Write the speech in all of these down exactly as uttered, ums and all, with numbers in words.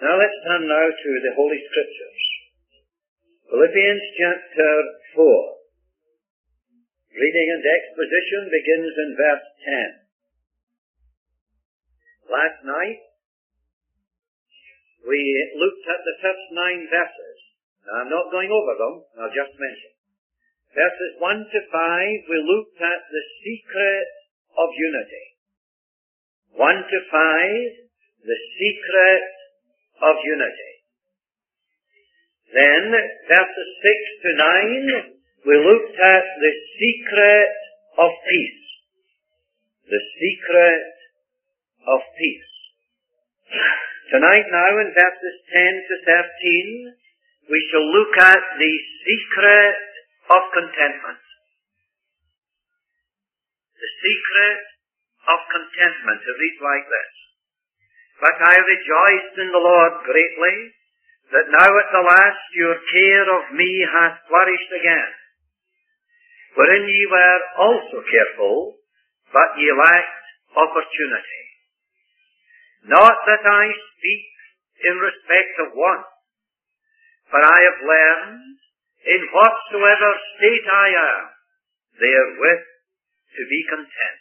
Now let's turn now to the Holy Scriptures. Philippians chapter four. Reading and exposition begins in verse ten. Last night, we looked at the first nine verses. Now I'm not going over them, I'll just mention. Verses one to five, we looked at the secret of unity. one to five, the secret of unity. Then, verses six to nine, we looked at the secret of peace. The secret of peace. Tonight now, in verses ten to thirteen, we shall look at the secret of contentment. The secret of contentment. It reads like this. But I rejoiced in the Lord greatly, that now at the last your care of me hath flourished again, wherein ye were also careful, but ye lacked opportunity. Not that I speak in respect of want, for I have learned, in whatsoever state I am, therewith to be content.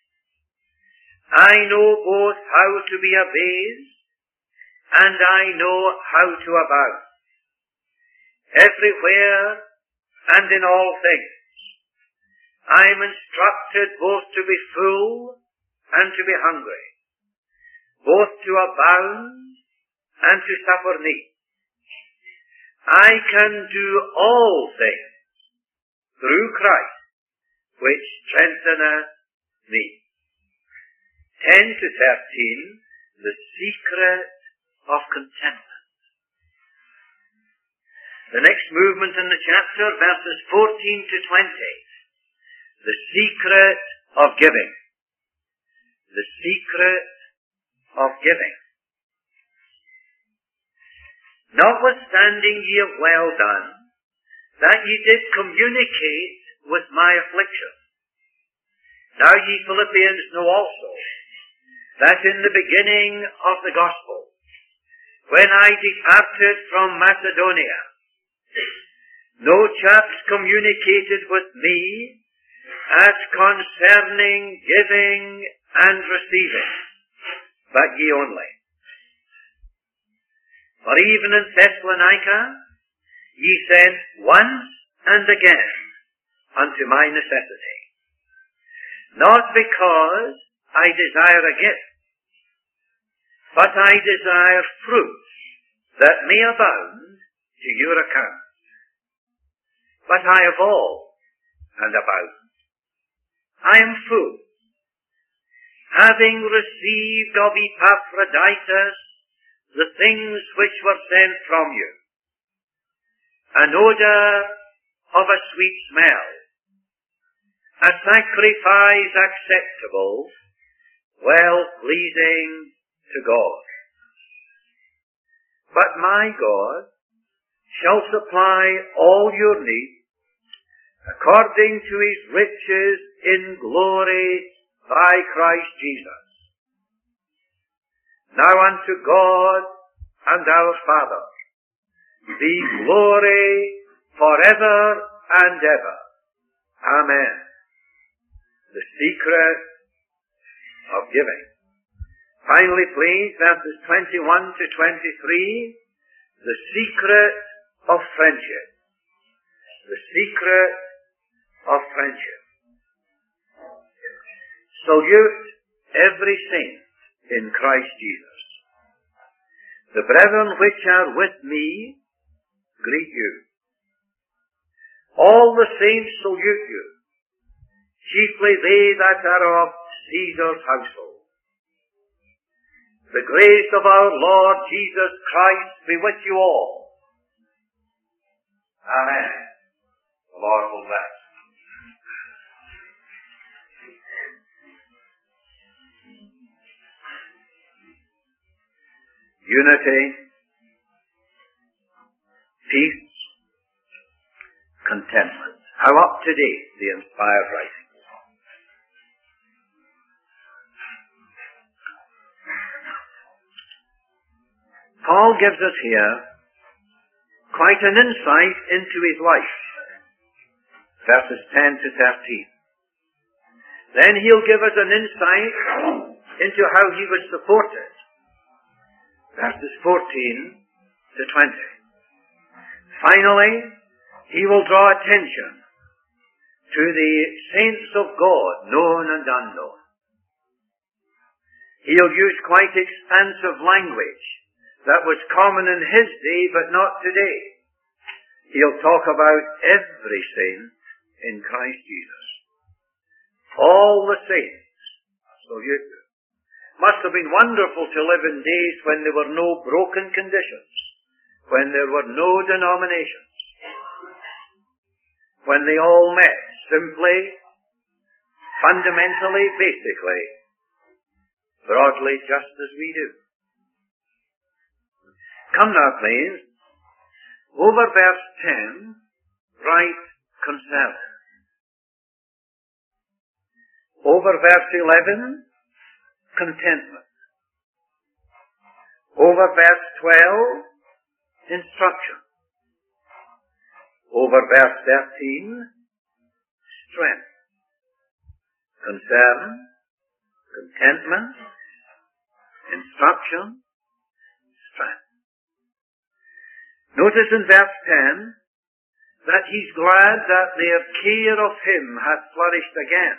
I know both how to be abased, and I know how to abound. Everywhere and in all things, I am instructed both to be full and to be hungry, both to abound and to suffer need. I can do all things through Christ, which strengtheneth me. ten to thirteen, the secret of contentment. The next movement in the chapter, verses fourteen to twenty, the secret of giving. The secret of giving. Notwithstanding ye have well done, that ye did communicate with my affliction. Now ye Philippians know also, that in the beginning of the gospel, when I departed from Macedonia, no chaps communicated with me as concerning giving and receiving, but ye only. For even in Thessalonica, ye sent once and again unto my necessity, not because I desire a gift, but I desire fruit that may abound to your account. But I have all and abound. I am full, having received of Epaphroditus the things which were sent from you, an odour of a sweet smell, a sacrifice acceptable, well-pleasing to God. But my God shall supply all your needs according to his riches in glory by Christ Jesus. Now unto God and our Father be glory forever and ever. Amen. The secret of giving. Finally, please, verses twenty-one to twenty-three, the secret of friendship. The secret of friendship. Salute every saint in Christ Jesus. The brethren which are with me greet you. All the saints salute you, chiefly they that are of Caesar's household. The grace of our Lord Jesus Christ be with you all. Amen. The Lord will bless. Unity, peace, contentment. How up to date the inspired writings. Paul gives us here quite an insight into his life. Verses ten to thirteen. Then he'll give us an insight into how he was supported. Verses fourteen to twenty. Finally, he will draw attention to the saints of God, known and unknown. He'll use quite expansive language that was common in his day, but not today. He'll talk about every saint in Christ Jesus. All the saints. So you must have been wonderful to live in days when there were no broken conditions, when there were no denominations, when they all met simply, fundamentally, basically, broadly, just as we do. Come now, please. Over verse ten, write concern. Over verse eleven, contentment. Over verse twelve, instruction. Over verse thirteen, strength. Concern, contentment, instruction, strength. Notice in verse ten that he's glad that their care of him hath flourished again.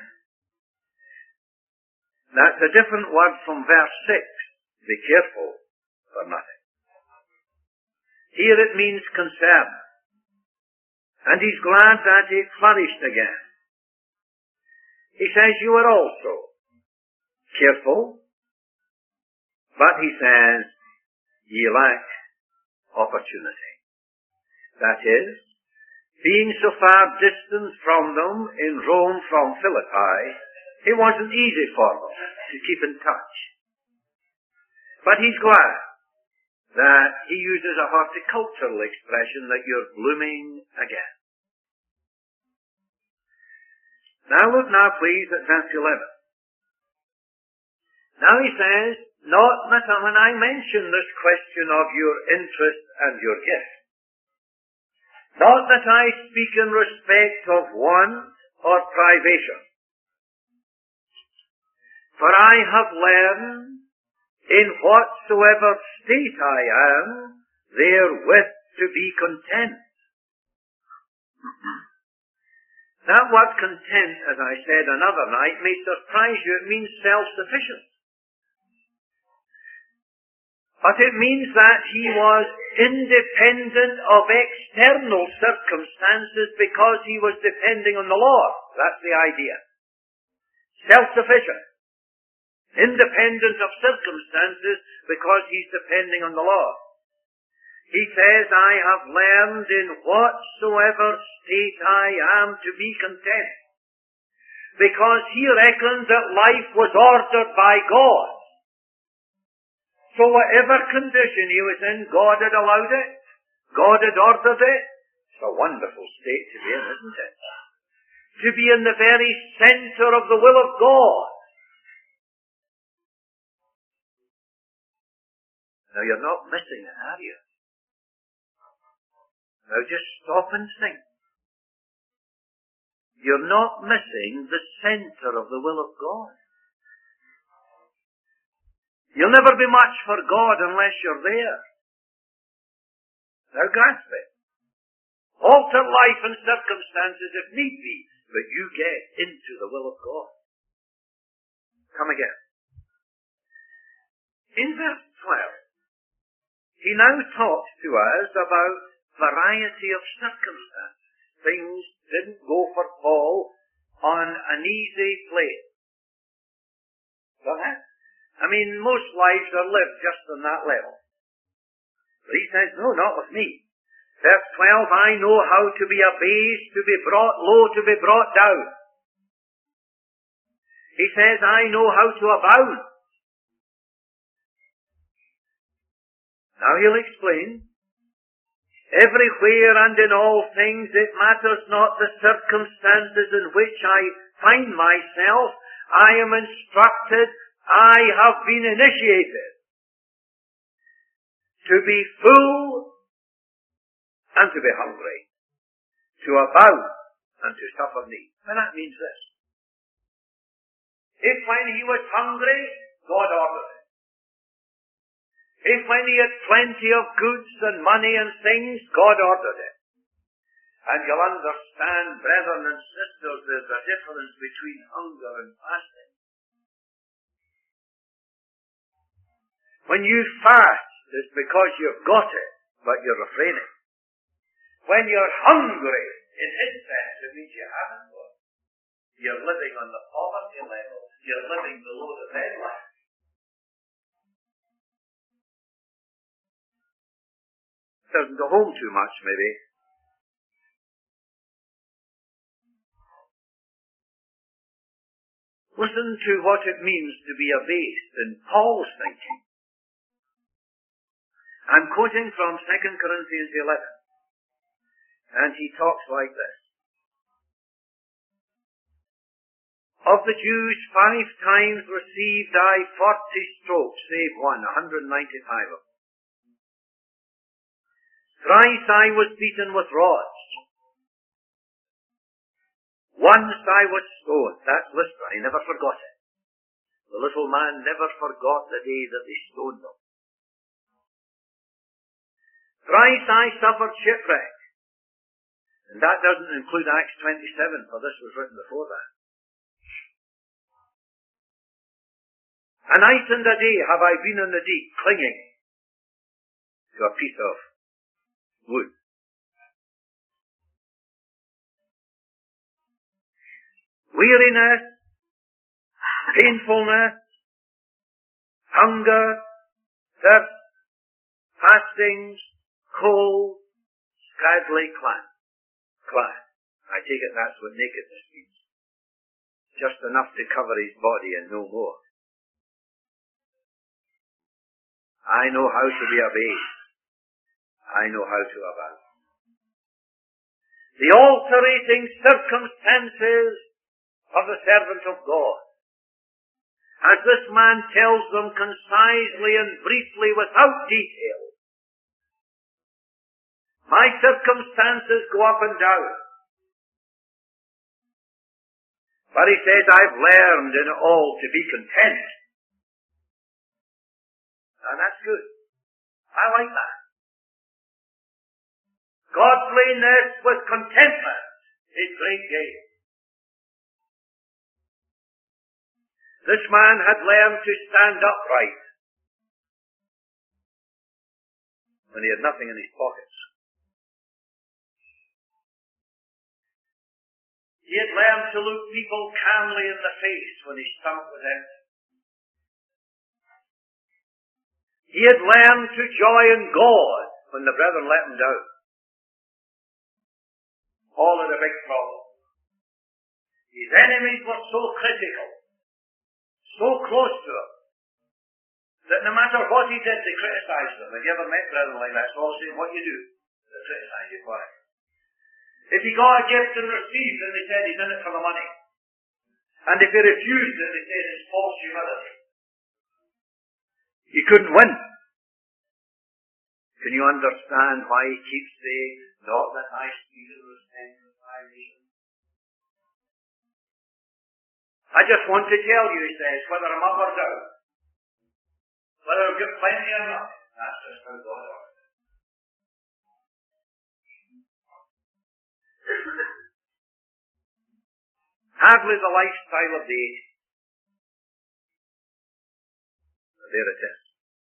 That's a different word from verse six. Be careful for nothing. Here it means concern. And he's glad that it flourished again. He says you are also careful, but he says ye lack opportunity. That is, being so far distant from them in Rome from Philippi, it wasn't easy for them to keep in touch. But he's glad that he uses a horticultural expression that you're blooming again. Now look now please at verse eleven. Now he says, not that when I mention this question of your interest and your gift, not that I speak in respect of want or privation, for I have learned in whatsoever state I am, therewith to be content. That word content, as I said another night, may surprise you. It means self-sufficient. But it means that he was independent of external circumstances because he was depending on the Lord. That's the idea. Self-sufficient. Independent of circumstances because he's depending on the Lord. He says, I have learned in whatsoever state I am to be content. Because he reckoned that life was ordered by God. So whatever condition he was in, God had allowed it. God had ordered it. It's a wonderful state to be in, isn't it? To be in the very center of the will of God. Now you're not missing it, are you? Now just stop and think. You're not missing the center of the will of God. You'll never be much for God unless you're there. Now grasp it. Alter life and circumstances if need be, but you get into the will of God. Come again. In verse twelve, he now talks to us about variety of circumstances. Things didn't go for Paul on an easy plane. So that, I mean, most lives are lived just on that level. But he says, no, not with me. Verse twelve, I know how to be abased, to be brought low, to be brought down. He says, I know how to abound. Now he'll explain. Everywhere and in all things it matters not the circumstances in which I find myself. I am instructed. I have been initiated. to be full and to be hungry, to abound and to suffer need. And that means this. If when he was hungry, God ordered it. If when he had plenty of goods and money and things, God ordered it. And you'll understand, brethren and sisters, there's a difference between hunger and fasting. When you fast, it's because you've got it, but you're refraining. When you're hungry, in his sense, it means you haven't got it. You're living on the poverty level. You're living below the bedline. Doesn't go home too much, maybe. Listen to what it means to be abased in Paul's thinking. I'm quoting from Second Corinthians eleven. And he talks like this. Of the Jews, five times received I forty strokes, save one, one hundred ninety-five of them. Thrice I was beaten with rods. Once I was stoned. That's Lystra. He never forgot it. The little man never forgot the day that they stoned him. Thrice I suffered shipwreck. And that doesn't include Acts twenty-seven, for this was written before that. A night and a day have I been in the deep, clinging to a piece of wood. Weariness, painfulness, hunger, thirst, fastings, cold, scantily clad. clad. I take it that's what nakedness means. Just enough to cover his body and no more. I know how to be abased. I know how to abound. The alterating circumstances of the servant of God. As this man tells them concisely and briefly without detail. My circumstances go up and down. But he says, I've learned in it all to be content. And that's good. I like that. Godliness with contentment is great gain. This man had learned to stand upright when he had nothing in his pockets. He had learned to look people calmly in the face when his stomach was empty. He had learned to joy in God when the brethren let him down. All of the big problem. His enemies were so critical, so close to him, that no matter what he did, they criticized him. Have you ever met brethren like that? So all saying, what you do? They criticize you for it. If he got a gift and received it, they said he's in it for the money. And if he refused it, they said it's false humility. He couldn't win. Can you understand why he keeps saying, not that I speak in respect of my nation? I just want to tell you, he says, whether I'm up or down, whether I've got plenty or not, that's just how God orders. Hardly the lifestyle of the age. There it is.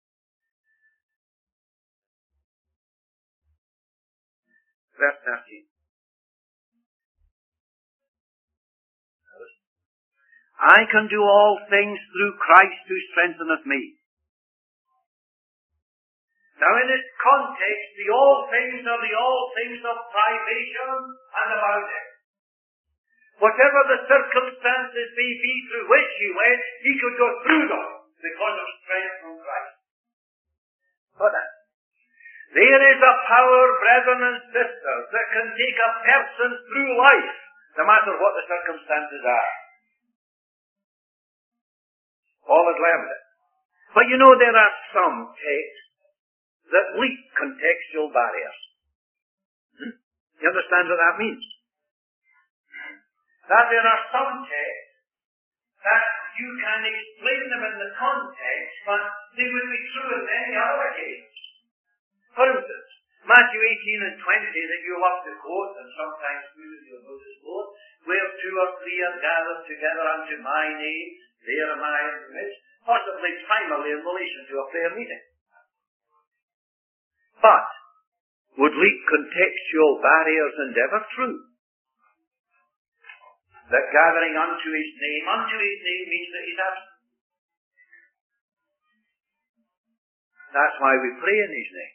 Verse thirteen. I can do all things through Christ who strengtheneth me. Now in its context, the all things are the all things of privation and abounding. Whatever the circumstances may be through which he went, he could go through them because of strength from Christ. But there is a power, brethren and sisters, that can take a person through life, no matter what the circumstances are. Paul had learned it. But you know, there are some texts that leap contextual barriers. Hmm? You understand what that means? That there are some texts that you can explain them in the context, but they would be true in many other cases. For instance, Matthew eighteen and twenty that you love to quote, and sometimes put in your notice board, where two or three are gathered together unto my name, there am I in the midst, possibly primarily in relation to a prayer meeting. But, would leap contextual barriers and ever true? That gathering unto his name, unto his name means that he's absent. That's why we pray in his name.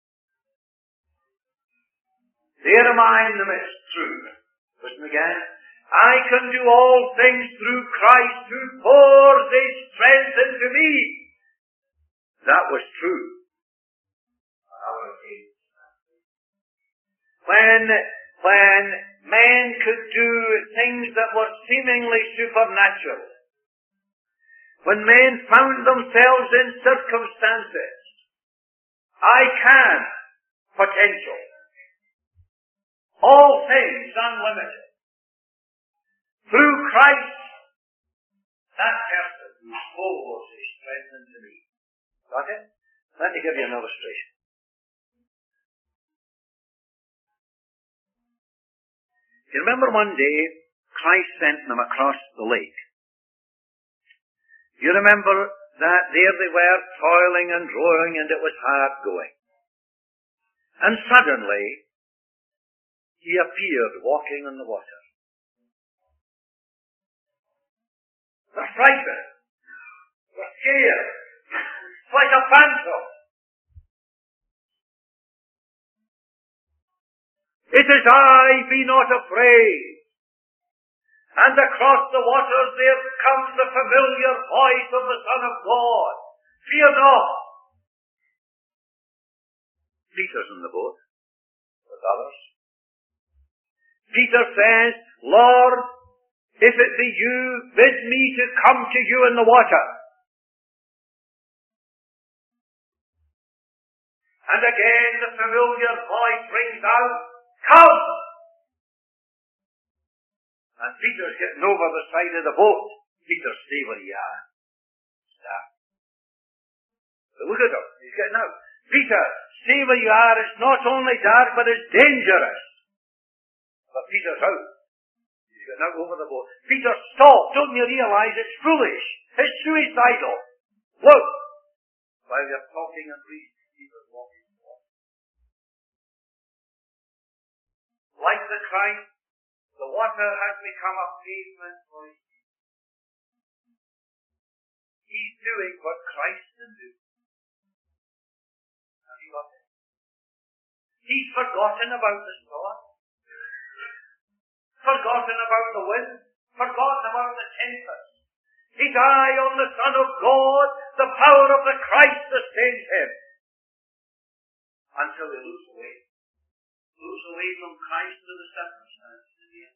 There am I in the midst, true. Listen again. I can do all things through Christ who pours his strength into me. That was true. When, when men could do things that were seemingly supernatural, when men found themselves in circumstances, I can, potential, all things unlimited, through Christ, that person who pours his strength into me. Got it? Let me give you an illustration. You remember one day, Christ sent them across the lake. You remember that there they were, toiling and rowing, and it was hard going. And suddenly, he appeared walking on the water. They're frightened. They're scared. It's like a phantom. It is I, be not afraid. And across the waters there comes the familiar voice of the Son of God. Fear not. Peter's in the boat with others. Peter says, Lord, if it be you, bid me to come to you in the water. And again the familiar voice rings out, come! And Peter's getting over the side of the boat. Peter, stay where you are. Stop. But look at him. He's getting out. Peter, stay where you are. It's not only dark, but it's dangerous. But Peter's out. He's getting out over the boat. Peter, stop. Don't you realize it's foolish? It's suicidal. Look. While they're talking and reading, Peter's walking. Like the Christ, the water has become a pavement for his feet. He's doing what Christ can do. Have you got it? He's forgotten about the storm, forgotten about the wind, forgotten about the tempest. His eye on the Son of God, the power of the Christ sustains him. Until he looks away. Looks away from Christ to the circumstances in the end.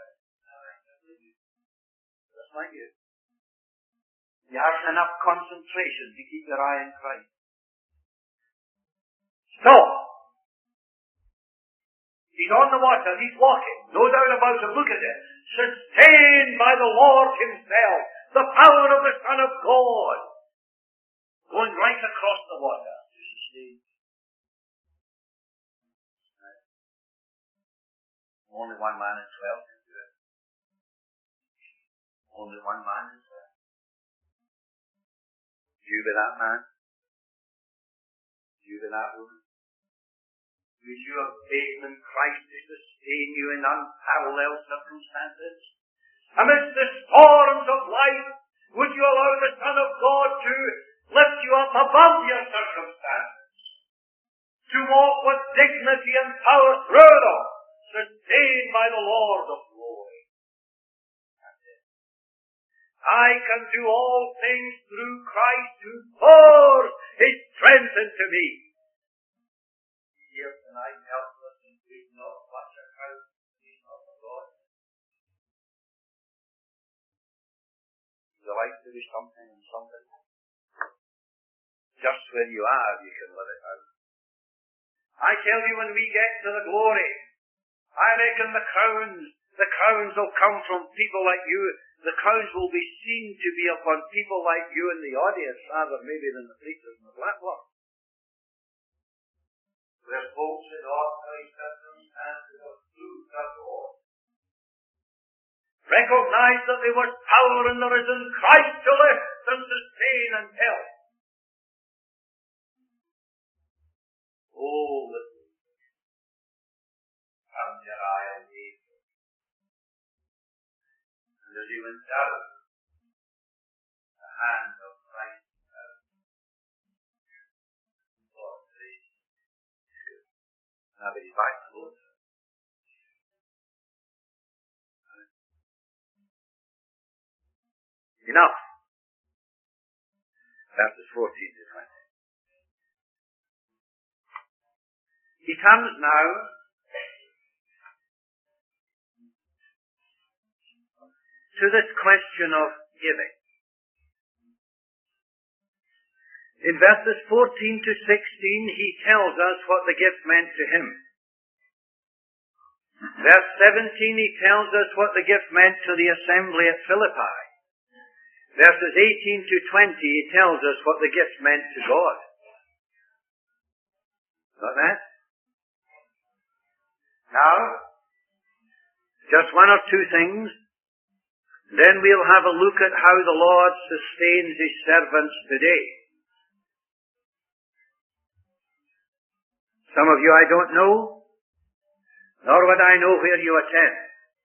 Just like you. You have enough concentration to keep your eye on Christ. Stop! He's on the water, he's walking. No doubt about it, look at it. Sustained by the Lord himself. The power of the Son of God. Going right across the water to sustain. Only one man in twelve can do it. Only one man in twelve. You be that man? You be that woman? Would you have faith in Christ to sustain you in unparalleled circumstances? Amidst the storms of life, would you allow the Son of God to lift you up above your circumstances? To walk with dignity and power through them, sustained by the Lord of glory. That's it. I can do all things through Christ who pours his strength into me. Here tonight, helpless and weak, not much account, he's not the Lord. You like to do something and something. Just when you are, you can let it out. I tell you, when we get to the glory, I reckon the crowns, the crowns will come from people like you. The crowns will be seen to be upon people like you in the audience, rather maybe than the preachers in the platform. Where folks in ordinary circumstances of truth are Lord. Recognize that there was power in the risen Christ to lift and sustain and help. Oh, listen. Come your eye and leave. And as he went down, the hand of Christ out. Lord, praise you. Now that he's back to the Lord. Enough. Verses fourteen to twenty. He comes now to this question of giving. In verses fourteen to sixteen, he tells us what the gift meant to him. Verse seventeen, he tells us what the gift meant to the assembly at Philippi. Verses eighteen to twenty, he tells us what the gift meant to God. Got that? Now, just one or two things. Then we'll have a look at how the Lord sustains his servants today. Some of you I don't know, nor would I know where you attend.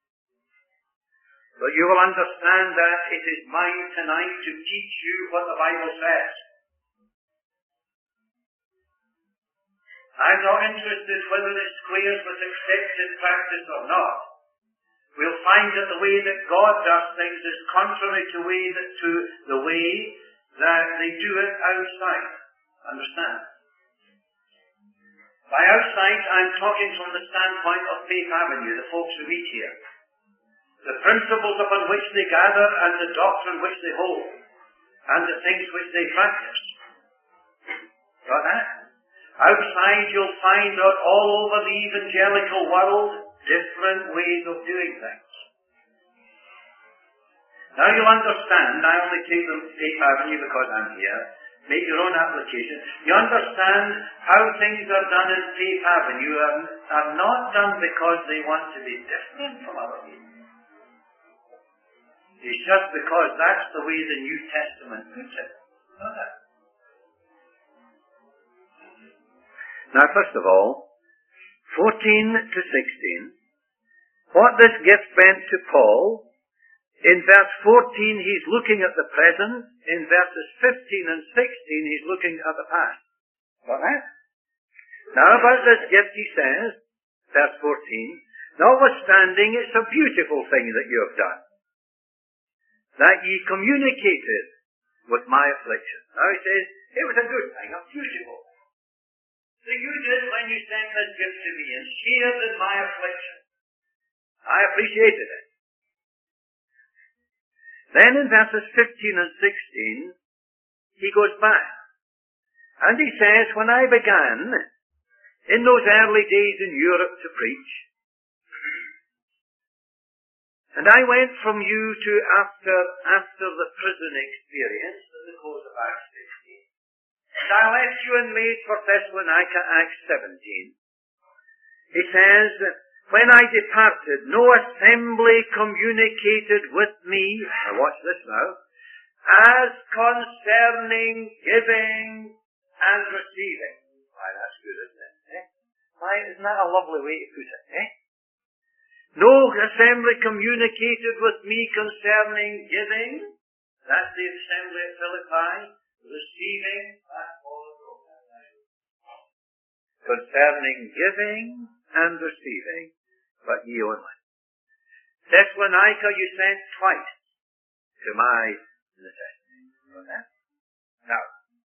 But you will understand that it is mine tonight to teach you what the Bible says. I'm not interested whether it squares with accepted practice or not. We'll find that the way that God does things is contrary to, way that, to the way that they do it outside. Understand? By outside, I'm talking from the standpoint of Faith Avenue, the folks who meet here. The principles upon which they gather and the doctrine which they hold, and the things which they practice. Got that? Outside you'll find out all over the evangelical world different ways of doing things. Now you'll understand, I only take the Faith Avenue because I'm here, make your own application. You understand how things are done in Faith Avenue are, are not done because they want to be different from other people. It's just because that's the way the New Testament puts it. Not that. Now, first of all, fourteen to sixteen, what this gift meant to Paul, in verse fourteen he's looking at the present, in verses fifteen and sixteen he's looking at the past. Got that? Now about this gift he says, verse fourteen, notwithstanding it's a beautiful thing that you have done, that ye communicated with my affliction. Now he says, it was a good thing, a beautiful thing. So you did when you sent this gift to me and shared in my affliction. I appreciated it. Then in verses fifteen and sixteen, he goes back. And he says, when I began, in those early days in Europe to preach, and I went from you to after, after the prison experience at the close of Acts fifteen. And I left you and made for Thessalonica, Acts seventeen. He says, when I departed, no assembly communicated with me, now watch this now, as concerning giving and receiving. Why, that's good, isn't it? Eh? Why, isn't that a lovely way to put it, eh? No assembly communicated with me concerning giving. That's the assembly at Philippi. Receiving. That's all it goes. Concerning giving and receiving, but ye only. Thessalonica you sent twice to my necessity. Okay? Now,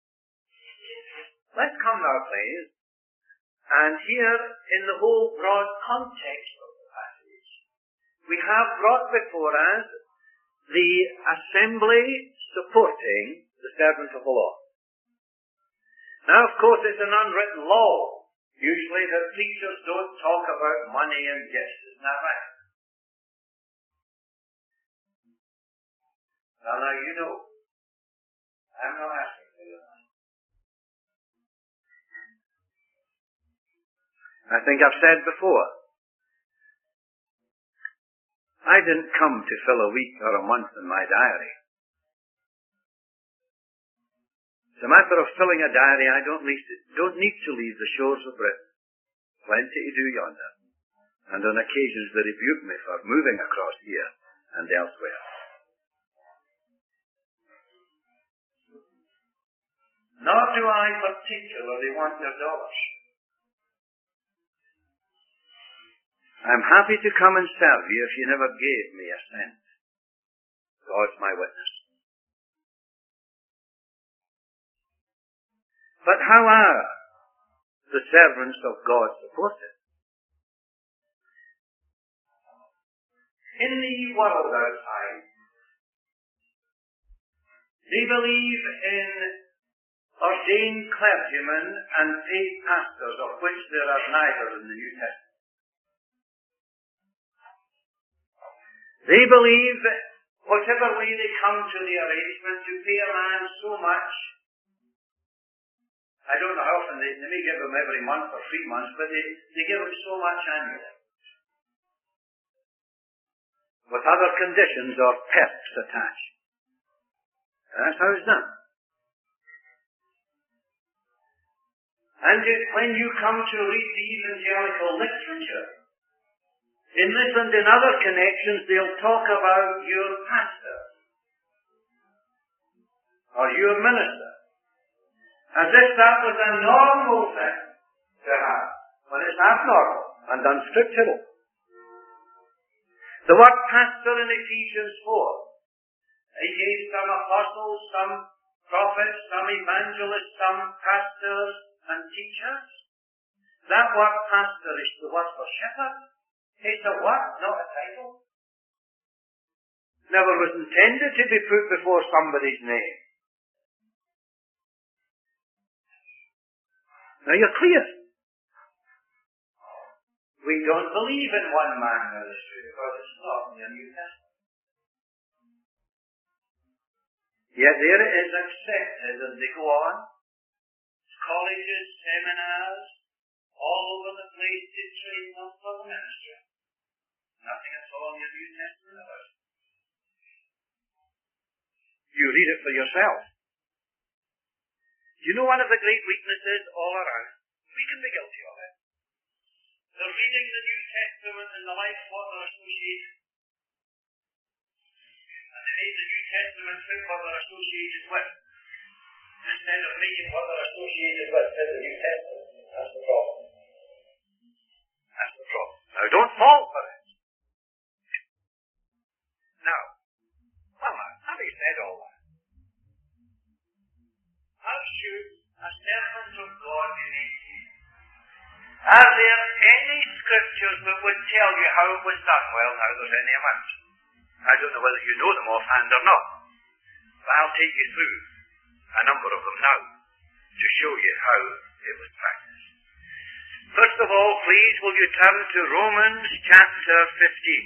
let's come now, please, and here in the whole broad context of the passage, we have brought before us the assembly supporting the servant of the Lord. Now, of course, it's an unwritten law Usually the preachers don't talk about money and gifts, isn't that right? Well, now you know. I'm not asking for your money. I think I've said before, I didn't come to fill a week or a month in my diary. It's a matter of filling a diary. I don't, leave, don't need to leave the shores of Britain. Plenty to do yonder. And on occasions they rebuke me for moving across here and elsewhere. Nor do I particularly want your dollars. I'm happy to come and serve you if you never gave me a cent. God's my witness. But how are the servants of God supported? In the world outside, they believe in ordained clergymen and paid pastors, of which there are neither in the New Testament. They believe, whatever way they come to the arrangement, to pay a man so much. I don't know how often they, they may give him every month or three months, but they, they give him so much annually. With other conditions or perks attached. That's how it's done. And it, when you come to read the evangelical literature, in this and in other connections, they'll talk about your pastor or your minister, as if that was a normal thing to have, when it's abnormal and unscriptural. The word pastor in Ephesians four, he gave some apostles, some prophets, some evangelists, some pastors and teachers. That word pastor is the word for shepherd. It's a word, not a title. Never was intended to be put before somebody's name. Now you're clear. We don't believe in one man ministry because it's not in the New Testament. Yet there it is accepted as they go on. Colleges, seminars, all over the place to train them for the ministry. Nothing at all in the New Testament about it. You read it for yourself. You know one of the great weaknesses all around? We can be guilty of it. They're reading the New Testament and the life what they're associated. And they read the New Testament fit what they're associated with, instead of reading what they're associated with in the New Testament. That's the problem. That's the problem. Now don't fall for it. Now, Mama, having said all that, how should a servant of God be made? Are there any scriptures that would tell you how it was done? Well, now there's any amount. I don't know whether you know them offhand or not, but I'll take you through a number of them now to show you how it was practiced. First of all, please, will you turn to Romans chapter fifteen.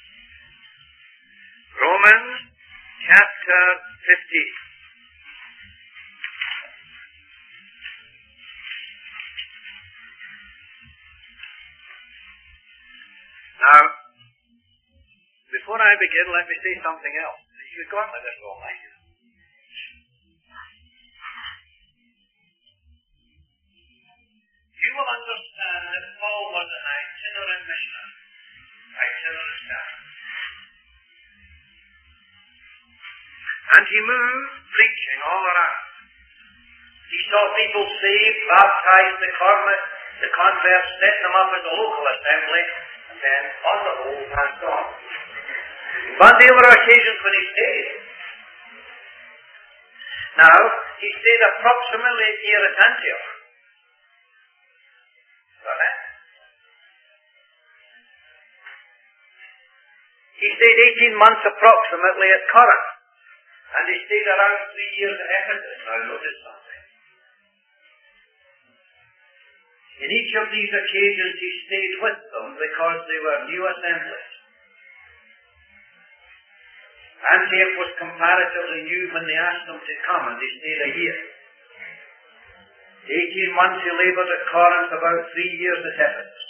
Romans chapter fifteen. Now, before I begin, let me say something else. You've gone with this all night. You will understand that Paul was an itinerant missionary. Itinerant staff. And he moved preaching all around. He saw people saved, baptized, the, convert, the converts, set them up as a local assembly, and then, on the whole, passed on. But there were occasions when he stayed. Now, he stayed approximately a year at Antioch. Right? He stayed eighteen months approximately at Corinth. And he stayed around three years at Ephesus. Now notice something. In each of these occasions he stayed with them because they were new assemblies. Antioch was comparatively new when they asked them to come, and they stayed a year. Eighteen months he labored at Corinth, about three years at Ephesus.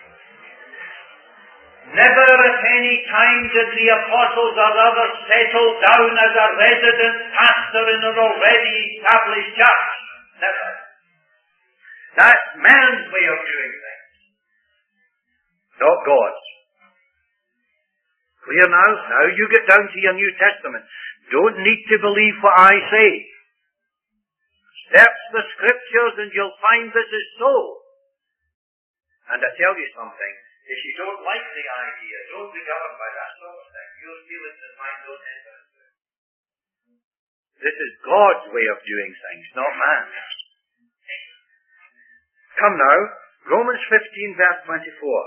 Never at any time did the apostles or others settle down as a resident pastor in an already established church. Never. That's man's way of doing things, not God's. Clear now? Now you get down to your New Testament. Don't need to believe what I say. Search the Scriptures and you'll find this is so. And I tell you something, if you don't like the idea, don't be governed by that sort of thing. Your feelings and mine don't enter into it. This is God's way of doing things, not man's. Come now, Romans fifteen verse twenty-four.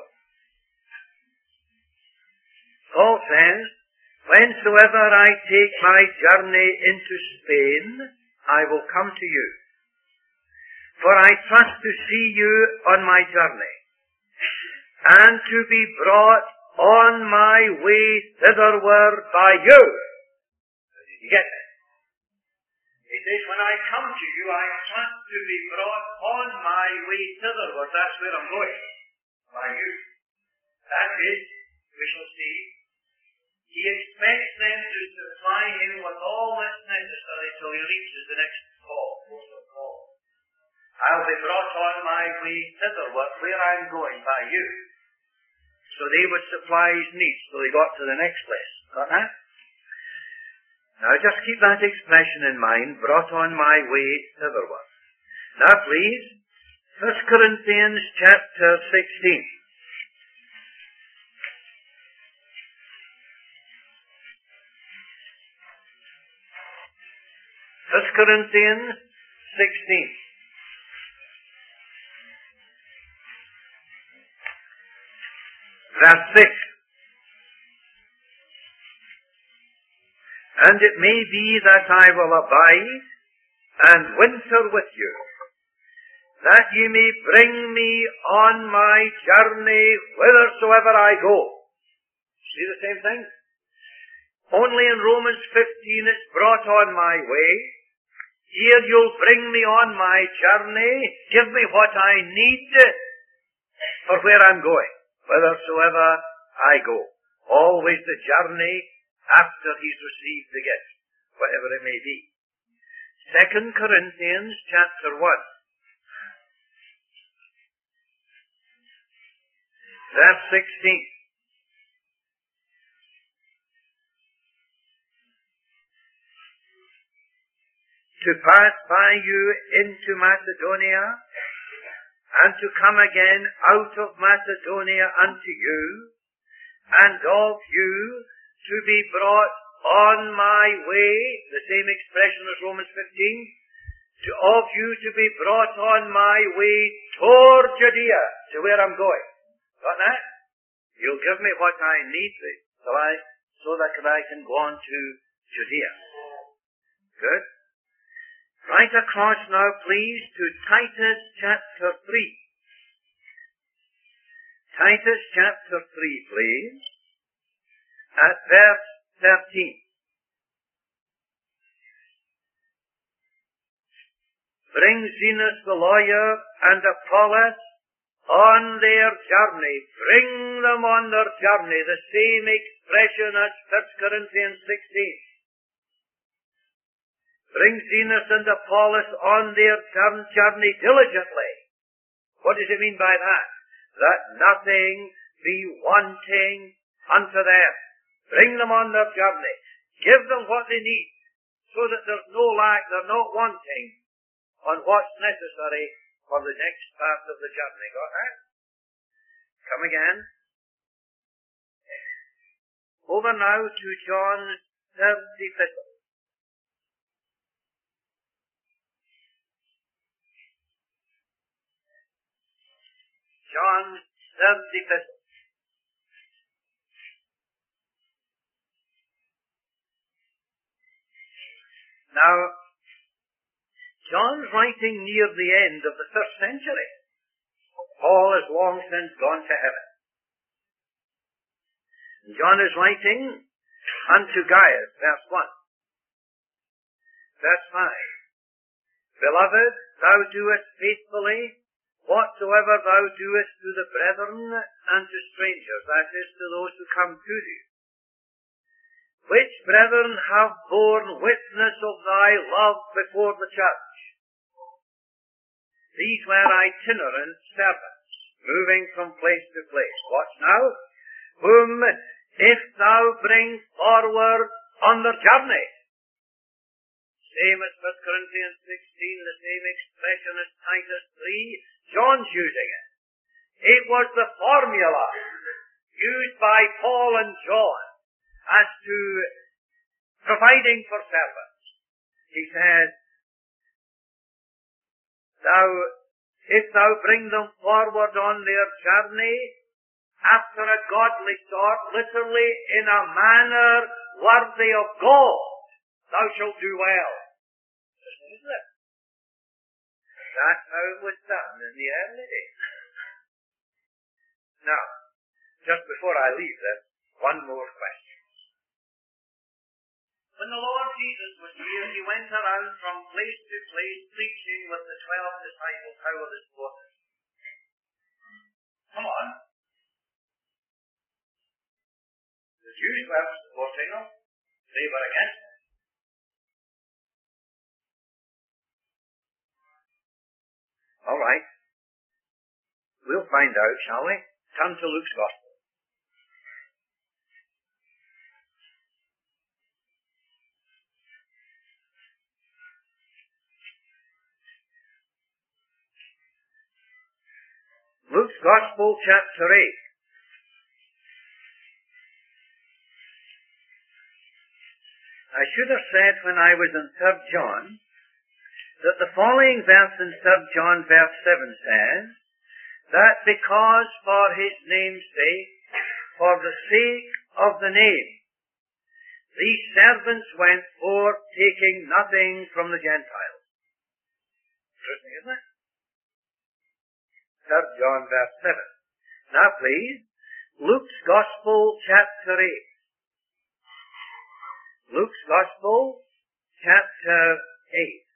Paul says, whensoever I take my journey into Spain, I will come to you. For I trust to see you on my journey, and to be brought on my way thitherward by you. Did you get that? He says, when I come to you, I trust to be brought on my way thitherward. That's where I'm going. By you. That is, we shall see, he expects them to supply him with all that's necessary till he reaches the next call, post of call. I'll be brought on my way thitherward, where I'm going, by you. So they would supply his needs till he got to the next place. Got that? Now just keep that expression in mind, brought on my way thitherward. Now please, First Corinthians chapter sixteen. First Corinthians sixteen. Verse six. And it may be that I will abide and winter with you, that ye may bring me on my journey whithersoever I go. See the same thing? Only in Romans fifteen it's brought on my way. Here you'll bring me on my journey, give me what I need for where I'm going, whithersoever I go. Always the journey after he's received the gift, whatever it may be. Second Corinthians chapter one. Verse sixteen. To pass by you into Macedonia, and to come again out of Macedonia unto you, and of you to be brought on my way, the same expression as Romans fifteen, to of you to be brought on my way toward Judea, to where I'm going. Got that? You'll give me what I need so, I, so that I can go on to Judea. Good. Right across now, please, to Titus chapter three. Titus chapter three, please. At verse thirteen. Bring Zenas the lawyer and Apollos on their journey. Bring them on their journey. The same expression as First Corinthians sixteen. Bring Zenas and Apollos on their journey diligently. What does it mean by that? That nothing be wanting unto them. Bring them on their journey. Give them what they need, so that there's no lack, they're not wanting on what's necessary for the next part of the journey. Got that? Come again. Over now to John's third epistle. John's third epistle. Now, John's writing near the end of the first century. was long since gone to heaven. And John is writing unto Gaius, verse one. Verse five. Beloved, thou doest faithfully whatsoever thou doest to the brethren and to strangers, that is, to those who come to thee, which brethren have borne witness of thy love before the church. These were itinerant servants, moving from place to place. Watch now. Whom, if thou bring forward on their journey. Same as First Corinthians sixteen, the same expression as Titus three, John's using it. It was the formula used by Paul and John as to providing for servants. He said, Thou, if thou bring them forward on their journey, after a godly sort, literally in a manner worthy of God, thou shalt do well. Isn't it? That's how it was done in the early days. Now, just before I leave this, one more question. When the Lord Jesus was here, he went around from place to place preaching with the twelve disciples. How will this work? Come on. The Jews were supporting him. They were against him. All right. We'll find out, shall we? Turn to Luke's Gospel. Luke's Gospel, chapter eight. I should have said when I was in Third John that the following verse in Third John, verse seven says, that because for his name's sake, for the sake of the name, these servants went forth taking nothing from the Gentiles. Interesting, isn't it? Third John, verse seven. Now please, Luke's Gospel, chapter eight. Luke's Gospel, chapter eight.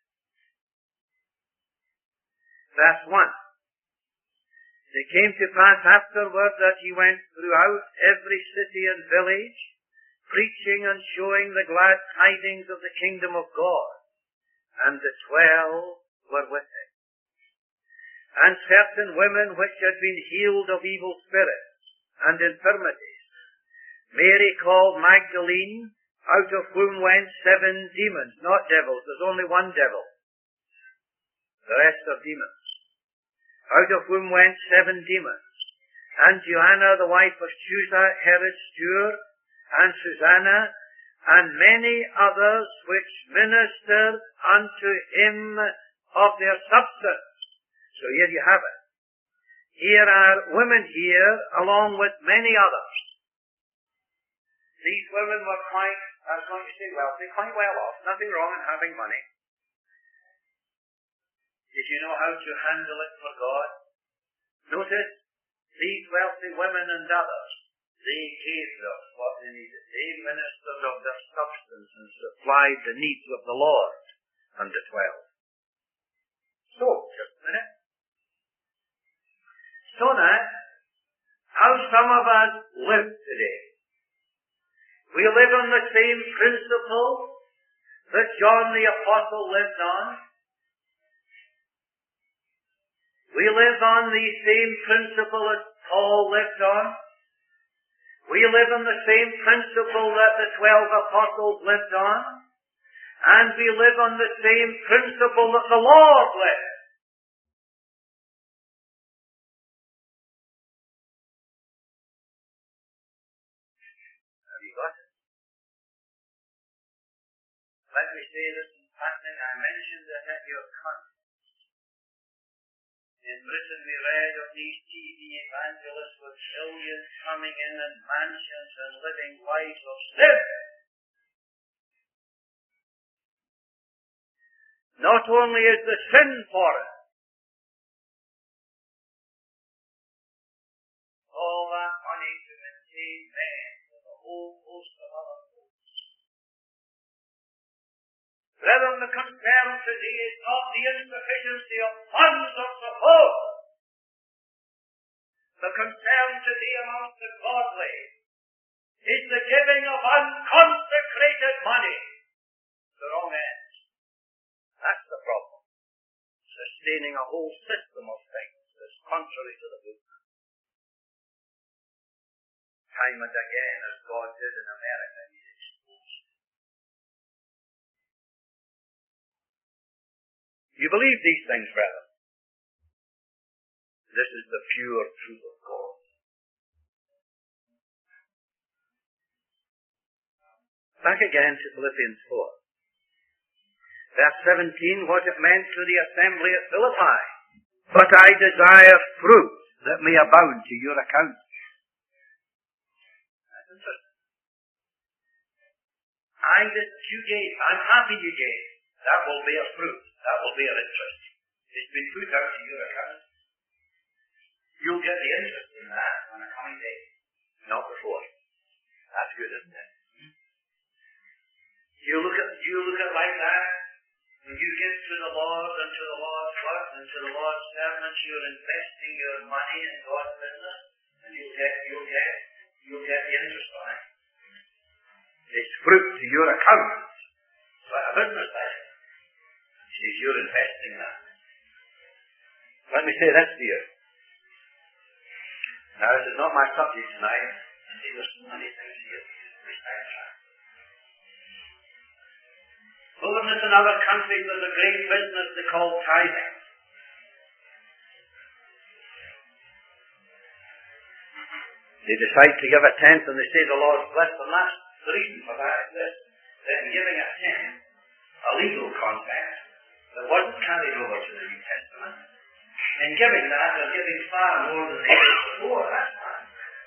Verse one. It came to pass afterward that he went throughout every city and village, preaching and showing the glad tidings of the kingdom of God. And the twelve were with him. And certain women which had been healed of evil spirits and infirmities, Mary called Magdalene, out of whom went seven demons, not devils, there's only one devil. The rest are demons. Out of whom went seven demons. And Joanna, the wife of Chuza, Herod's steward, and Susanna, and many others which ministered unto him of their substance. So here you have it. Here are women here, along with many others. These women were quite, I was going to say wealthy, quite well off. Nothing wrong in having money. Did you know how to handle it for God? Notice, these wealthy women and others, they gave them what they needed. They ministered of their substance and supplied the needs of the Lord and the twelve. So, just a minute. So that, how some of us live today. We live on the same principle that John the Apostle lived on. We live on the same principle as Paul lived on. We live on the same principle that the twelve apostles lived on. And we live on the same principle that the Lord lived. Have you got it? Let me say this in passing. I mentioned that at your conference. In Britain we read of these T V evangelists with millions coming in and mansions and living lives of sin. Not only is the sin for it, trying to maintain men with a whole host of other folks. Brethren, the concern today is not the insufficiency of funds or support. The concern today amongst the godly is the giving of unconsecrated money to the wrong ends. That's the problem. Sustaining a whole system of things that's contrary to the book. Time and again, as God did in America, He's exposed. You believe these things, brethren? This is the pure truth of God. Back again to Philippians four. Verse seventeen, what it meant to the assembly at Philippi. But I desire fruit that may abound to your account. That's interesting. I that you gave, I'm happy you gave. That will bear fruit. That will bear interest. It's been put out to your account. You'll get the interest in that on a coming day. Not before. That's good, isn't it? You look at you look at like that. When you give to the Lord and to the Lord's work and to the Lord's servants, you're investing your money in God's business, and you'll get you'll get you'll get the interest on it. It's fruit to your account. It's like a business life. He says you're investing that. Let me say this to you. Now, this is not my subject tonight. I see there's so many things here to respect that. Wilderness in other countries, there's a great business they call tithing. They decide to give a tenth and they say the Lord's blessed them. That's the reason for that is this. That in giving a tenth, a legal concept that wasn't carried over to the New Testament, in giving that, they're giving far more than they did before. That's fine.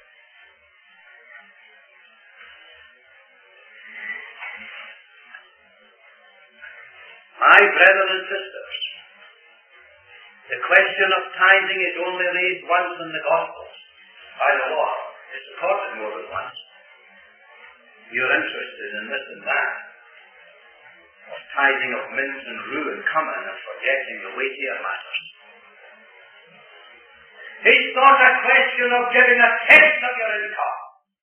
My brethren and sisters, the question of tithing is only raised once in the Gospels by the Lord. It's recorded more than once. You're interested in this and that, of tithing of mince and rue and cumin and forgetting the weightier matters. It's not a question of giving a tenth of your income.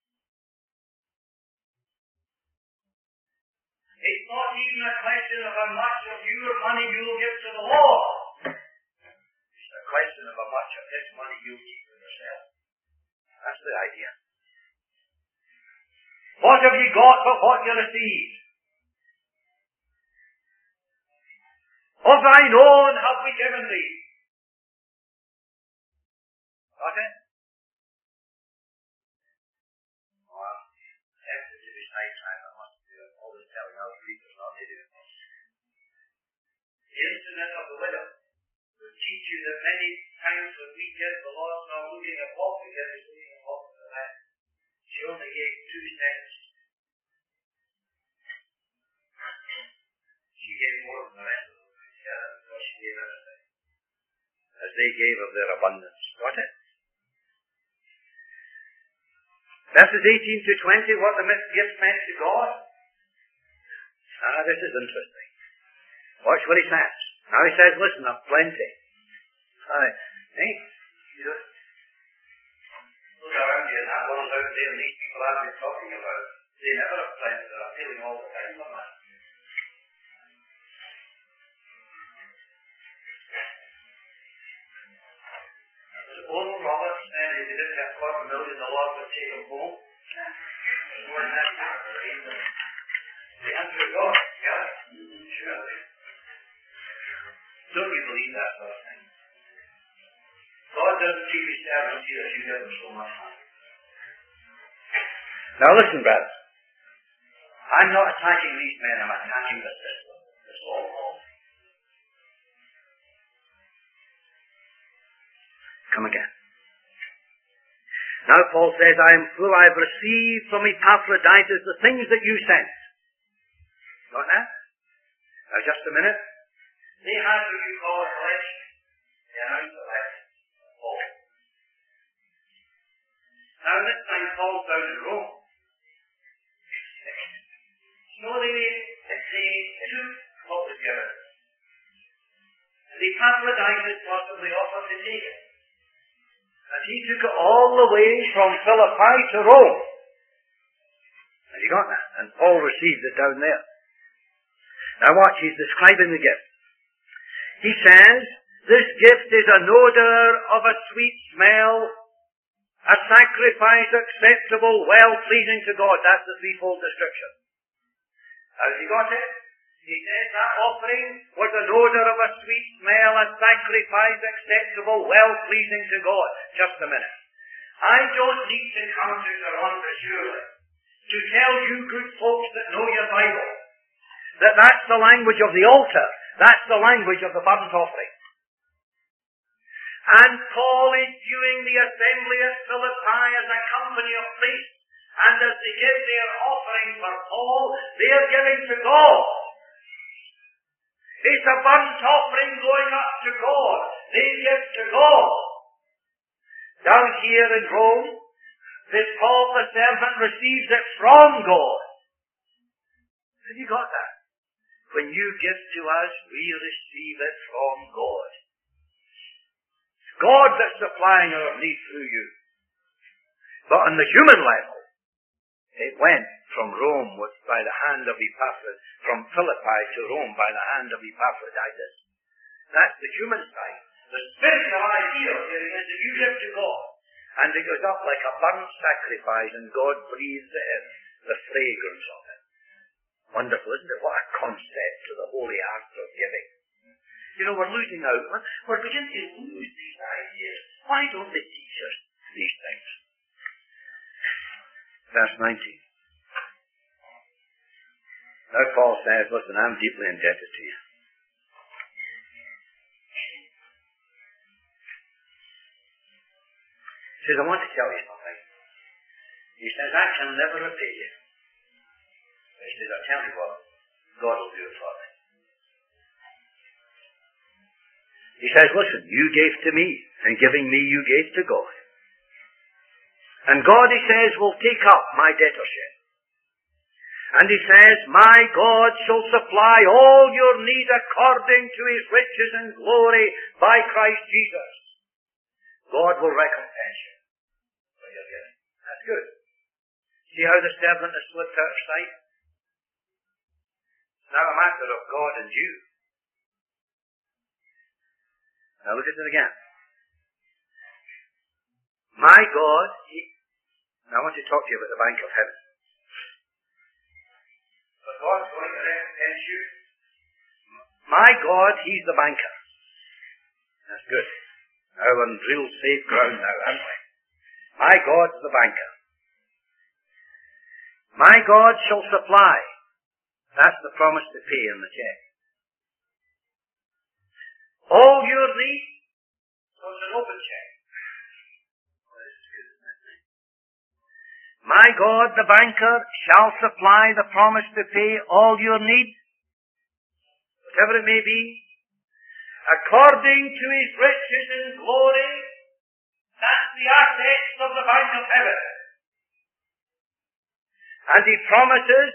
It's not even a question of how much of your money you'll give to the Lord. It's a question of how much of His money you'll keep for yourself. That's the idea. What have you got but what you received? Of thine own have we given thee. Got it? Well, tempted to be nighttime, I must do it. Always telling our preachers not to do it. The incident of the widow will teach you that many times when we give, the Lord's not looking at what we give, He's looking at what we left. She only gave two cents. She gave more than the rest of them together because she gave everything. As they gave of their abundance. Got it? Verses eighteen to twenty, what the gift meant to God. Ah, this is interesting. Watch what he says. Now he says, listen, I've plenty. Aye. Hey, you look around you and that world out there, and these people I've been talking about, they never have plenty. They're appealing all the time on that. Old Robert said if he didn't have quarter million, the Lord would take him home. More than that, the answer is God. Yeah? Sure. Don't you believe that sort of thing? God doesn't keep His servants here if you give them so much money. Now listen, brother. I'm not attacking these men, I'm attacking the system. It's all wrong. Come again. Now Paul says, I am full, I have received from Epaphroditus the things that you sent. Got that? Now just a minute. They had what you call a collection. They announced a collection. Paul. Now this falls down in Rome. So they, they took what was given. The Epaphroditus possibly offered to take it. And he took it all the way from Philippi to Rome. Have you got that? And Paul received it down there. Now watch, he's describing the gift. He says, this gift is an odour of a sweet smell, a sacrifice acceptable, well-pleasing to God. That's the threefold description. Have you got it? He says that offering was an odour of a sweet smell, a sacrifice acceptable, well-pleasing to God. Just a minute. I don't need to count it around the surely to tell you good folks that know your Bible that that's the language of the altar. That's the language of the burnt offering. And Paul is viewing the assembly at Philippi as a company of priests. And as they give their offering for Paul, they are giving to God. It's a burnt offering going up to God. They give to God. Down here in Rome, this Paul the servant receives it from God. Have you got that? When you give to us, we receive it from God. It's God that's supplying our need through you. But on the human level, it went from Rome with, by the hand of Epaphroditus, from Philippi to Rome by the hand of Epaphroditus. That's the human side. The spiritual idea here is that you give to God. And it goes up like a burnt sacrifice and God breathes in the fragrance of it. Wonderful, isn't it? What a concept to the holy art of giving. You know, we're losing out. We're beginning to lose these ideas. Why don't they teach us these things? Verse nineteen. Now Paul says, listen, I'm deeply indebted to you. He says, I want to tell you something. He says, I can never repay you. He says, I'll tell you what, God will do it for me. He says, listen, you gave to me, and giving me you gave to God. And God, he says, will take up my debtorship. And he says, my God shall supply all your need according to his riches and glory by Christ Jesus. God will recompense you for your giving. That's good. See how the servant has slipped out of sight? It's now a matter of God and you. Now look at it again. My God, he, now I want to talk to you about the bank of heaven. But God's going to recompense you. My God, he's the banker. That's good. Now we're on real safe ground now, aren't we? My God's the banker. My God shall supply. That's the promise to pay in the check. All your needs. So it's an open check. My God, the banker, shall supply the promise to pay all your needs, whatever it may be, according to his riches and glory. That's the assets of the bank of heaven. And he promises,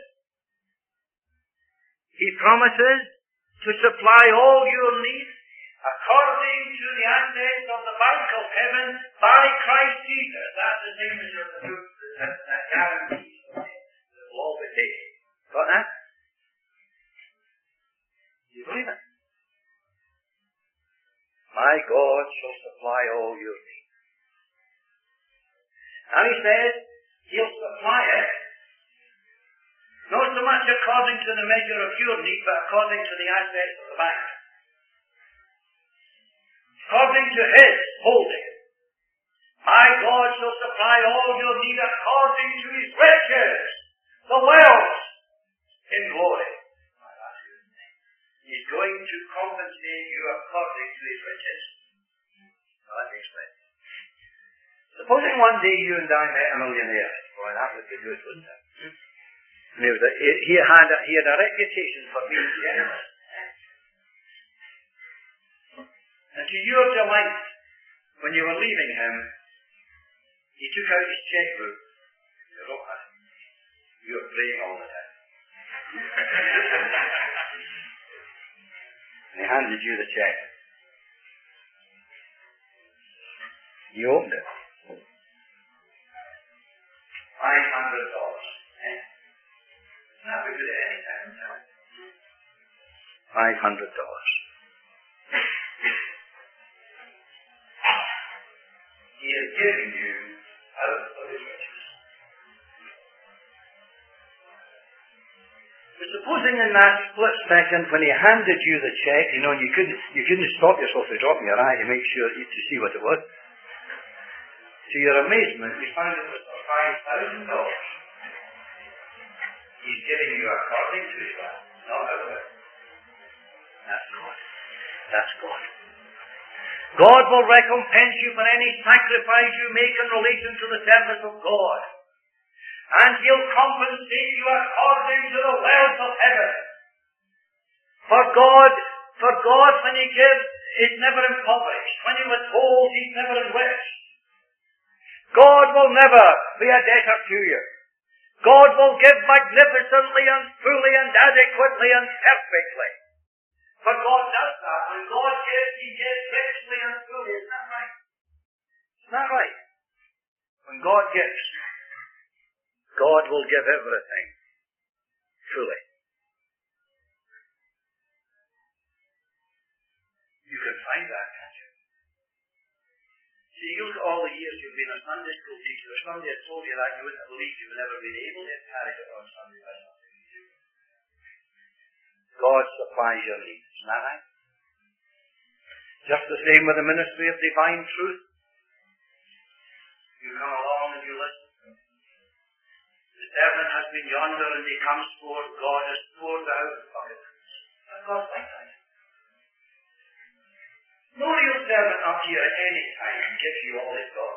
he promises to supply all your needs according to the assets of the bank of heaven by Christ Jesus. That's the signature of the book. That, that guarantees that will all be paid. Got that? Do you believe it? My God shall supply all your needs. And he says, he'll supply it, not so much according to the measure of your need, but according to the assets of the bank. According to his holding. My God shall supply all your need according to his riches, the wealth in glory. He's going to compensate you according to his riches. Now let me explain. Supposing one day you and I met a millionaire. Boy, that would be good, wouldn't it? And he, was a, he, had a, he had a reputation for being generous. And to your delight, when you were leaving him, he took out his checkbook You're praying all the time. And he handed you the check. You opened it. Five hundred dollars. Eh? Not we could at any time. Five hundred dollars. He is giving you out of his riches. But supposing in that split second when he handed you the check, you know, you couldn't you couldn't stop yourself from dropping your eye to make sure to see what it was. To your amazement, you found it was for five thousand dollars. He's giving you according to his will, not out of it. That's God. That's God. God will recompense you for any sacrifice you make in relation to the service of God. And He'll compensate you according to the wealth of heaven. For God, for God when He gives, is never impoverished. When He withholds, He's never enriched. God will never be a debtor to you. God will give magnificently and fully and adequately and perfectly. But God does that. When God gives, He gives richly and fully. Isn't that right? Isn't that right? When God gives, God will give everything fully. You can find that, can't you? See, you look at all the years you've been a Sunday school teacher. If somebody had told you that, you wouldn't have believed you would never been able to carry it on Sunday by something you do. God supplies your needs. Isn't that right? Just the same with the ministry of divine truth. You come along and you listen. The servant has been yonder and he comes forth. God has poured out the bucket. God's like that. No real servant up here at any time gives you all he's got.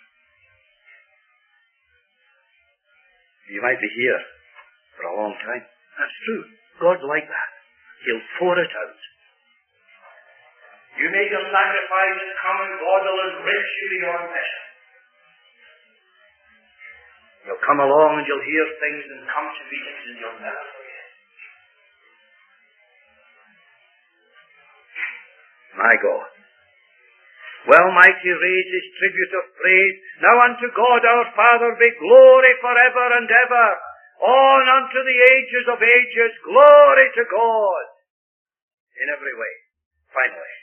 You might be here for a long time. That's true. God's like that. He'll pour it out. You make your sacrifice and come and God will enrich you beyond measure. You'll come along and you'll hear things and come to meetings and you'll never forget. My God. Well might He raise His tribute of praise. Now unto God our Father be glory forever and ever. On unto the ages of ages. Glory to God. In every way. Finally.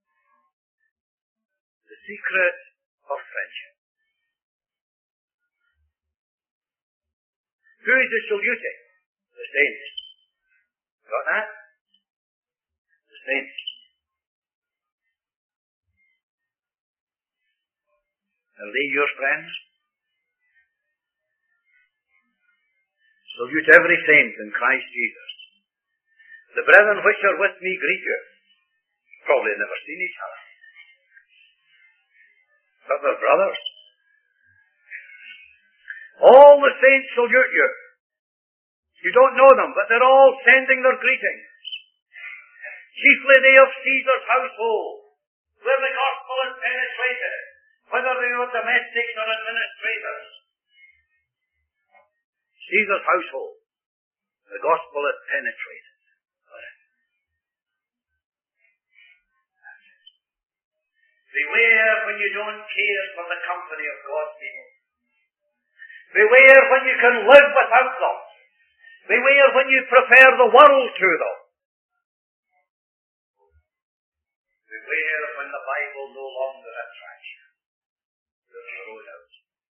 The secret of friendship. Who is the saluting? The saints. Got that? The saints. Are they your friends? Salute every saint in Christ Jesus. The brethren which are with me greet you. Probably never seen each other. But they're brothers. All the saints salute you. You don't know them, but they're all sending their greetings. Chiefly they of Caesar's household, where the gospel is penetrated, whether they are domestics or administrators. Caesar's household, the gospel is penetrated. Beware when you don't care for the company of God's people. Beware when you can live without them. Beware when you prefer the world to them. Beware when the Bible no longer attracts you. You're thrown out.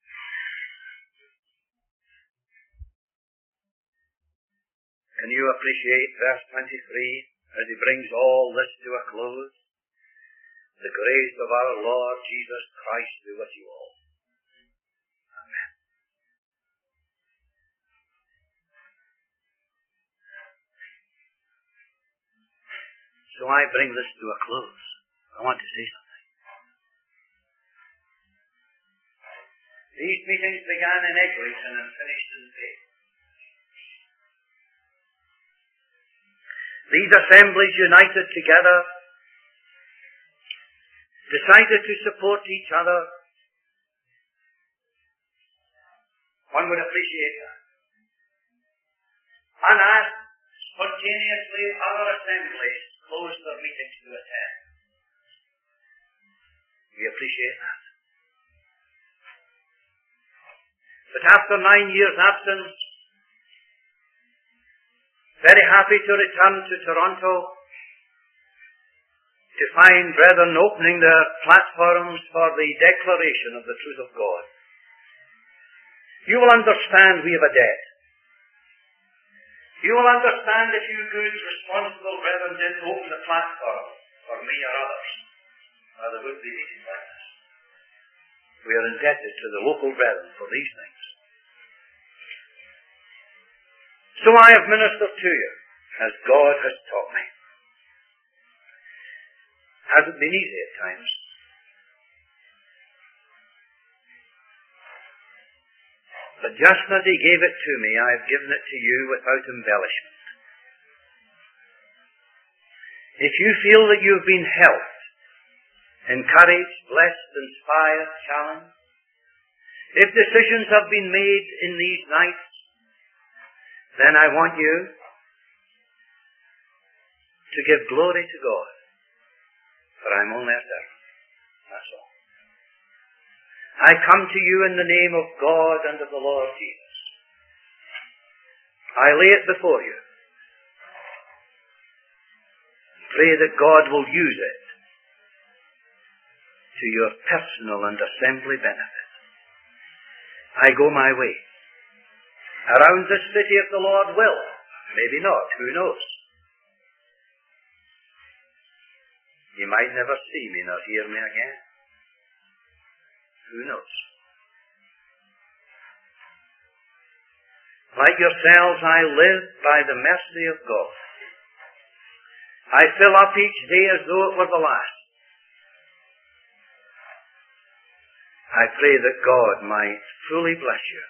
Can you appreciate verse twenty-three as he brings all this to a close? The grace of our Lord Jesus Christ be with you all. Amen. So I bring this to a close. I want to say something. These meetings began in Eglinton and finished in faith. These assemblies united together decided to support each other. One would appreciate that. unasked, spontaneously, other assemblies close their meetings to attend. We appreciate that. But after nine years' absence, very happy to return to Toronto to find brethren opening their platforms for the declaration of the truth of God. You will understand we have a debt. You will understand if you good, responsible brethren didn't open the platform for me or others, or there would be meetings like this. We are indebted to the local brethren for these things. So I have ministered to you, as God has taught me. Hasn't been easy at times. But just as He gave it to me, I have given it to you without embellishment. If you feel that you've been helped, encouraged, blessed, inspired, challenged, if decisions have been made in these nights, then I want you to give glory to God, for I'm only a servant. That's all. I come to you in the name of God and of the Lord Jesus. I lay it before you. Pray that God will use it to your personal and assembly benefit. I go my way. Around this city if the Lord will. Maybe not. Who knows? You might never see me nor hear me again. Who knows? Like yourselves, I live by the mercy of God. I fill up each day as though it were the last. I pray that God might fully bless you.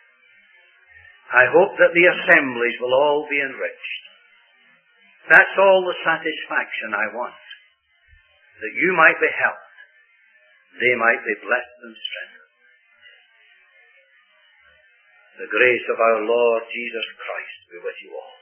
I hope that the assemblies will all be enriched. That's all the satisfaction I want. That you might be helped. They might be blessed and strengthened. The grace of our Lord Jesus Christ be with you all.